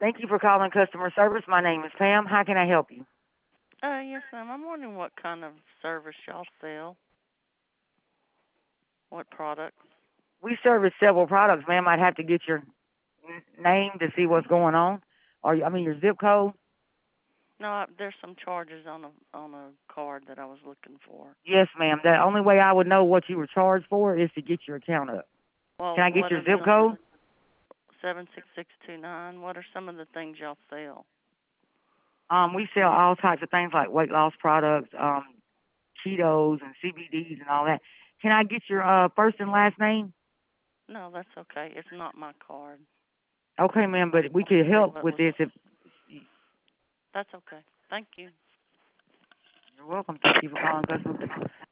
Thank you for calling customer service. My name is Pam. How can I help you? Yes, ma'am. I'm wondering what kind of service y'all sell. What products? We service several products, ma'am. I'd have to get your name to see what's going on. Your zip code. No, there's some charges on a card that I was looking for. Yes, ma'am. The only way I would know what you were charged for is to get your account up. Well, Can I get what your are zip some code? 76629? What are some of the things y'all sell? We sell all types of things like weight loss products, Cheetos and CBDs and all that. Can I get your first and last name? No, that's okay. It's not my card. Okay, ma'am, I but just we wanted could to see help what with was. this if That's okay. Thank you. you're welcome. Thank you for calling customer.